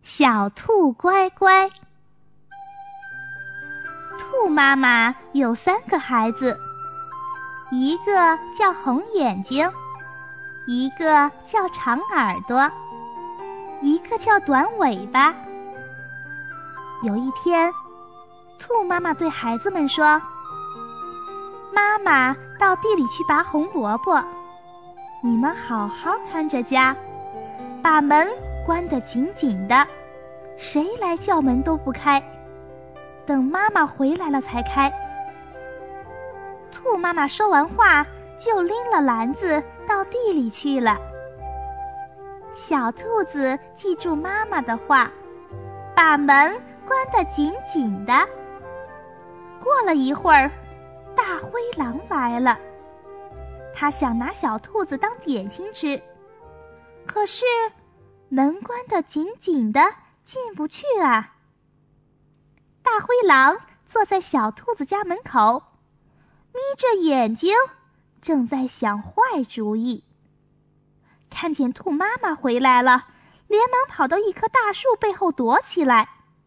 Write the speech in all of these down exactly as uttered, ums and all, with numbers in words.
小兔乖乖。兔妈妈有三个孩子，一个叫红眼睛，一个叫长耳朵，一个叫短尾巴。有一天，兔妈妈对孩子们说：妈妈到地里去拔红萝卜，你们好好看着家，把门关得紧紧的，谁来叫门都不开，等妈妈回来了才开。兔妈妈说完话，就拎了篮子到地里去了。小兔子记住妈妈的话，把门关得紧紧的。过了一会儿，大灰狼来了，他想拿小兔子当点心吃，可是门关得紧紧的，进不去啊。大灰狼坐在小兔子家门口，眯着眼睛，正在想坏主意。看见兔妈妈回来了，连忙跑到一棵大树背后躲起来。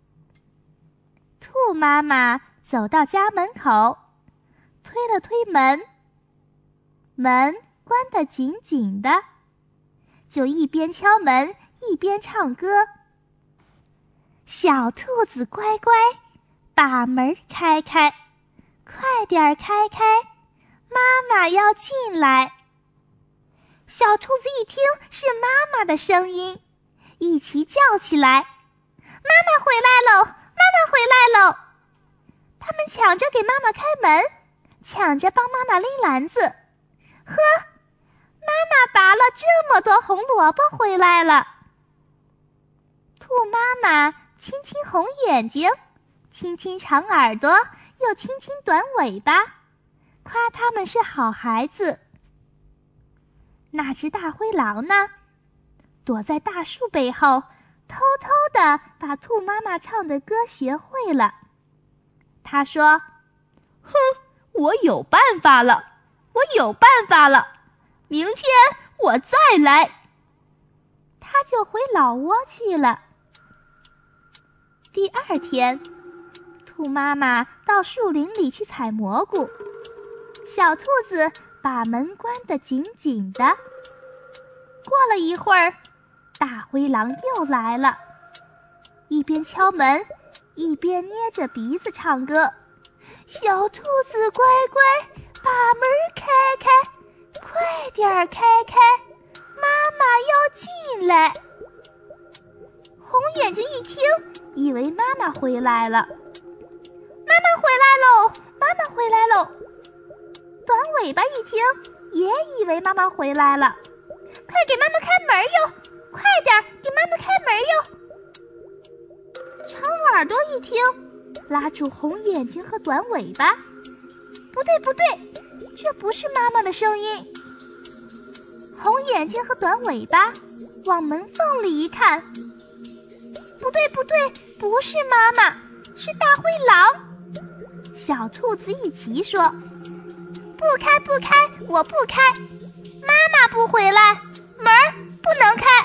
兔妈妈走到家门口，推了推门，门关得紧紧的，就一边敲门一边唱歌：小兔子乖乖，把门开开，快点开开，妈妈要进来。小兔子一听是妈妈的声音，一起叫起来：妈妈回来喽，妈妈回来喽！他们抢着给妈妈开门，抢着帮妈妈拎篮子。呵，妈妈拔了这么多红萝卜回来了。兔妈妈亲亲红眼睛，亲亲长耳朵，又亲亲短尾巴，夸他们是好孩子。那只大灰狼呢，躲在大树背后，偷偷地把兔妈妈唱的歌学会了。他说：哼，我有办法了，我有办法了，明天我再来。他就回老窝去了。第二天，兔妈妈到树林里去采蘑菇，小兔子把门关得紧紧的。过了一会儿，大灰狼又来了，一边敲门一边捏着鼻子唱歌：小兔子乖乖，把门开开，快点开开，妈妈要进来。红眼睛一听，以为妈妈回来了。妈妈回来喽，妈妈回来喽。短尾巴一听，也以为妈妈回来了。快给妈妈开门哟，快点给妈妈开门哟。长耳朵一听，拉住红眼睛和短尾巴：不对不对，这不是妈妈的声音。红眼睛和短尾巴往门缝里一看，不对不对，不是妈妈，是大灰狼。小兔子一急说：不开不开，我不开，妈妈不回来，门不能开。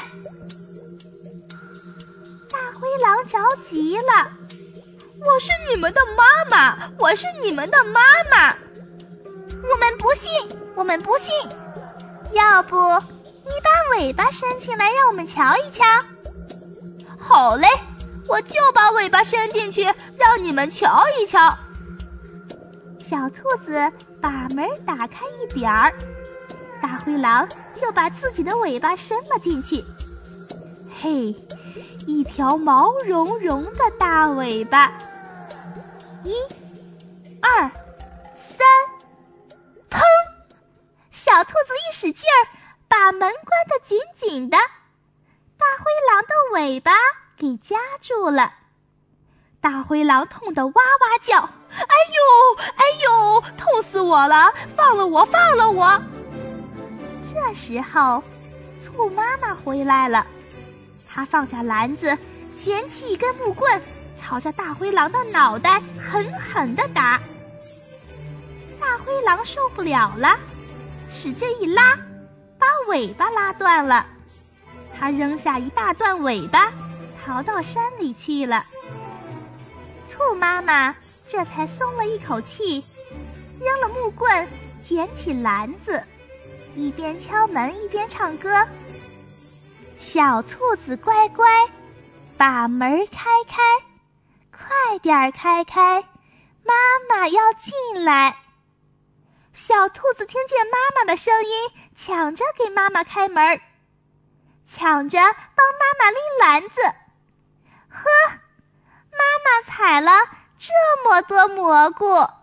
大灰狼着急了：我是你们的妈妈，我是你们的妈妈。我们不信，我们不信。要不你把尾巴伸进来让我们瞧一瞧。好嘞，我就把尾巴伸进去让你们瞧一瞧。小兔子把门打开一点儿，大灰狼就把自己的尾巴伸了进去。嘿，一条毛茸茸的大尾巴。一、二、三，砰！小兔子一使劲儿，把门关得紧紧的，大灰狼的尾巴给夹住了。大灰狼痛得哇哇叫：哎呦哎呦，痛死我了，放了我放了我。这时候兔妈妈回来了，她放下篮子，捡起一根木棍，朝着大灰狼的脑袋狠狠地打。大灰狼受不了了，使劲一拉，把尾巴拉断了。他扔下一大段尾巴， 逃到山里去了。兔妈妈这才松了一口气，扔了木棍，捡起篮子，一边敲门一边唱歌：小兔子乖乖，把门开开，快点开开，妈妈要进来。小兔子听见妈妈的声音，抢着给妈妈开门，抢着帮妈妈拎篮子。呵，妈妈采了这么多蘑菇。